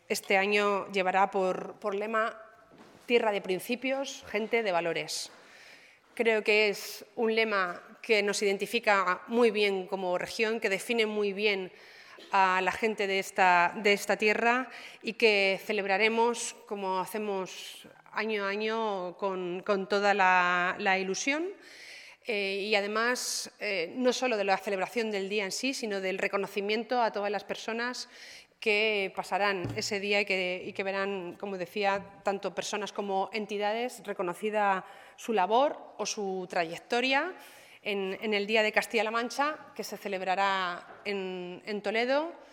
este año llevará por lema Tierra de principios, gente de valores. Creo que es un lema que nos identifica muy bien como región, que define muy bien a la gente de esta tierra y que celebraremos, como hacemos año a año, con toda la ilusión. Y además, no solo de la celebración del día en sí, sino del reconocimiento a todas las personas que pasarán ese día y que verán, como decía, tanto personas como entidades reconocida su labor o su trayectoria en el Día de Castilla-La Mancha, que se celebrará en Toledo